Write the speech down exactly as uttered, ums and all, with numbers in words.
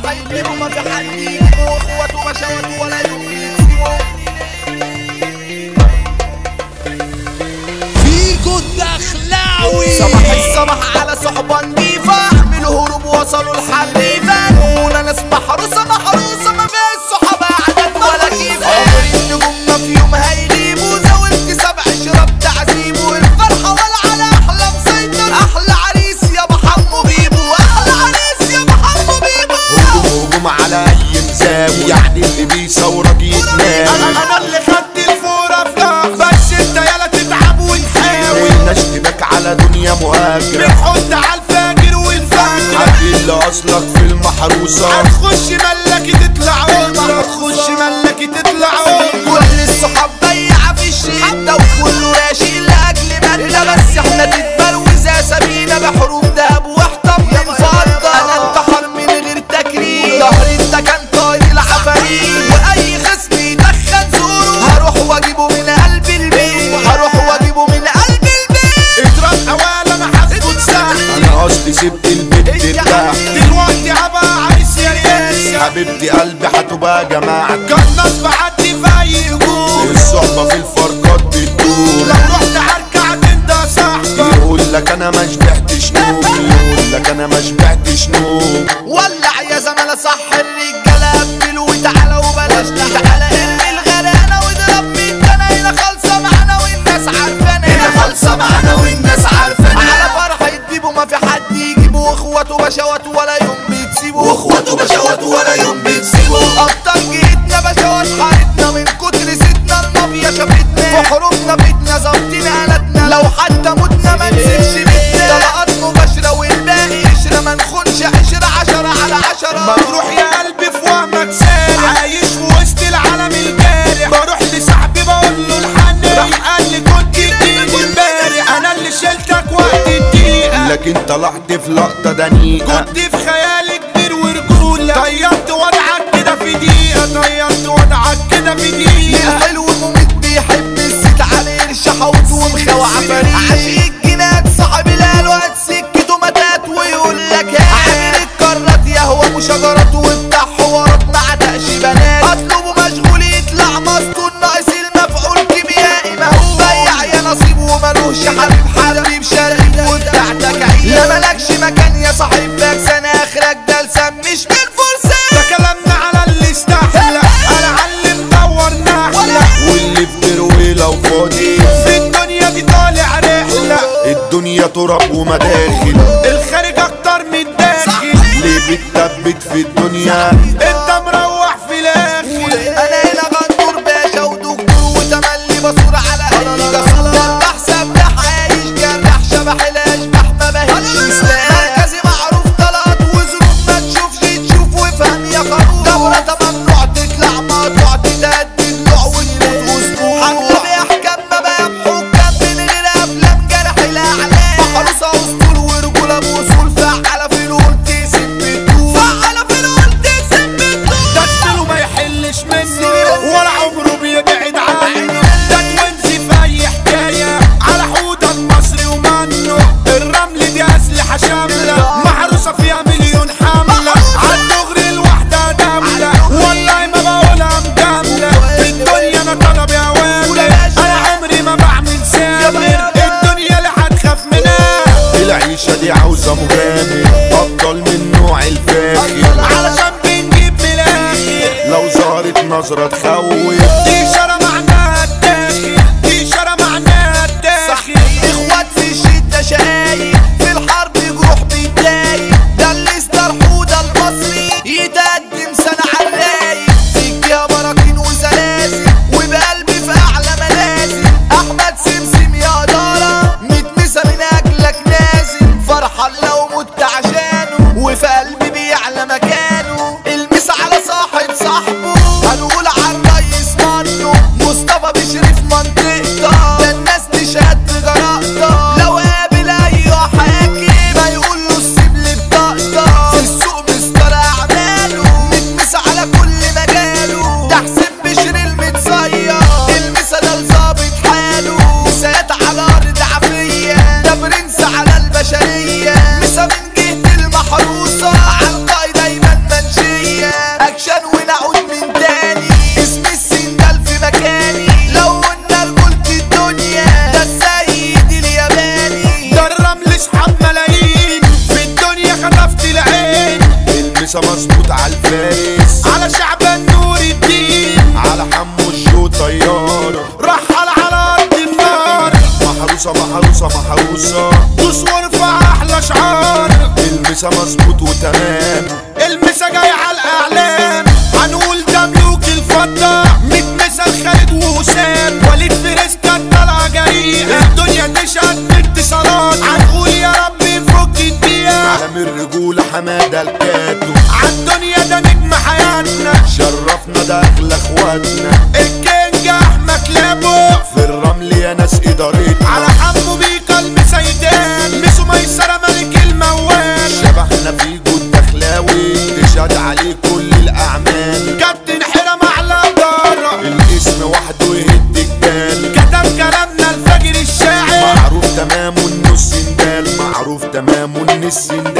هيجيبوا ما في حد يجيبوا اخواته ما شوتوا ولا يوم يسيبوا. فيكو الدخلاوي صباح الصباح على صحبة نضيفة اعملوا هروب وصلوا الحريفة نمونا ناس محروسة محروسة ما فيها الصحابة عدد ولا كيفة عمر النجوم في يوم هيغيبوا زاولت سبع شراب تعذيبوا الفرحة ولا على أحلى مسيطر أحلى عريس يابا حمو بيبو أحلى عريس يابا حمو بيبو. هجوم هجوم على أي مساوي يعني اللي بيصورك يتناوي. أنا اللي خدت الفورة في ضهر بس أنت يالا تتعب وتحاول نشتبك على دنيا مهاجرة بنحط على الفاجر والفاجر حكي اللي أصلك في المحروسة هتخش ملكي تطلع عمر هتخش ملكي تطلع عمر كل الصحاب ضيعة في الشدة وكله راشي لأجل مادة بس احنا تتبروز يا سبينا بحروف دهب واحطم من فضة أنا انتحر من غير تكريم ظهري انت كان طاير العفاريت وأي خصم يدخن زوره هروح واجيبه من قلب البيت هروح واجيبه من قلب البيت اضرب أولا أنا حاسبه سهل أنا أصلي سبت البيت ارتاح دلوقتي هبقى عريس يا ريس حبيبتي قلبي هتبقى جماعة كان نصب عدي في أي هجوم الصحبة في الفرقات بتدور لو رحت هركعك انت صاحبك يقول لك أنا ما شبعتش نوم يقول لك أنا ما شبعتش نوم. ولع يا زمالة صح الرجالة قبلوا وتعالى وبلاش تعالى ارمي الغرانة واضرب ميتنا هنا خالصة معانا والناس عارفانا هنا خالصة معانا والناس عارفانا على فرح يجيبوا ما في حد يجيبوا اخواته بشوات ولا يوم بتسيبوا واخواته بشوات ولا يوم بتسيبوا ابطال جيتنا بشوات حارتنا من كتر سيدنا المافيا شافتنا في حروفنا بيتنا ظابطين آلاتنا لو حتى متنا ما نسيبش بيتنا طلقات مباشرة والباقي قشرة ما نخونش عشرة عشرة على عشرة مجروح يا قلبي في وهمك سارح عايش في وسط العالم الجارح بروح لصاحبي بقول له الحنان راح قال لي كنت جديد امبارح انا اللي شلتك وقت الدقيقة لكن طلعت في لقطة دنيئة كنت في خيالي كبير ورجولة طيرت وضعك كده في دقيقة طيرت وضعك كده في دقيقة الحلو مميت بيحب الست على قرش حوض ومخاوة عفاريت عشيق جنات صاحب الالوان سكته متات ويقول لك عامل الكرات يا هو مشاجرات وبتاع حوارات مع دقش بنات اطلبه مشغول يطلع مسطول ناقص المفعول كيميائي مهووس ضيع يا نصيب ومالوش حبيب حبيب شرقي وبتاعتك عيد لا مالكش مكان يا صاحب باكس انا اخرك ده لسان مش من فرسان ده كلامنا على اللي استحلى انا علم دور نحلة واللي في دروي لو فاضي في الدنيا دي طالع رحلة الدنيا تراب ومداخل الخارج اكتر من الداخل ليه بتثبت في الدنيا انت مروح في الاخر انا هنا غندور باشا ودكتور وتملي بصور على اي جسور جرح سبح عايش جرح شبح الاشباح ما بهش اسلام مركزي معروف طلعت وظروف ما تشوفش تشوف وافهم يا خروف دورة ممنوع تطلع مقطوع تتهدي ضلوع وتموت واسبوع حملة باحكام ما بقى بحكام من غير افلام جرح الاعلام محروسة اسطول ورجولة بوصول فعالة في القول تقسم بتقول فعالة في القول تقسم بتقول ده ستيله ما يحلش منه ولا عمره بيبعد عنه ده توينزي في اي حكاية على حوض المصري ومنه الرمل دي اسلحة شاملة محروسة فيها مليون حملة عالدغري الوحدة داملة والله ما بقولها مجاملة في الدنيا انا طلب يا وامر انا عمري ما بعمل سامر الدنيا اللي هتخاف منها العيشة دي عاوزة مغامر أبطال من نوع الفاخر علشان بنجيب من الاخر لو ظهرت نظرة تخوف دي إشارة معناها الداخل دي إشارة معناها الداخل إخوات في الشدة شقايق في الحرب جروح بيتلاقي ده اللي استرحوده المصري يتقدم سنة عالرايق سكيها براكين وزلازل وبقلبي في أعلى منازل أحمد سمسم يا دارة متمسة من أجلك نازل فرحان لو مت عشانه وفي قلبي بيعلى مكانه المس على صاحب صاحبه هنقول عرب المسا مظبوط على الفارس، على شعبان نور الدين، على حمو الشو طيارة، رحل على ارض النار. محروسة محروسة محروسة، دوس وارفع احلى شعار. المسا مظبوط وتمام، المسا جاي على الاعلام. هنقول ده ملوك الفضة، ميت مثل خالد ووسام، وليد فريسكا الطلعة جريئة، الدنيا تشهد باتصالات. هنقول يا رب يفك الدقيقة، عالم الرجولة حمادة الكاتو، عالدنيا ده نجم حياتنا، شرفنا ده اغلى اخواتنا، الكينج احمد لابو، في الرمل يا ناس ادارتنا، على حمو بيكا المسيدان، ميسو ميسرة ملك الموال، شبحنا في جود دخلاوي، تشهد عليه كل الاعمال، كابتن حرم اعلى دارة، الاسم وحده يهد الجبال، كتب كلامنا الفجر الشاعر، معروف تمام والنص ندال، معروف تمام والنص ندال.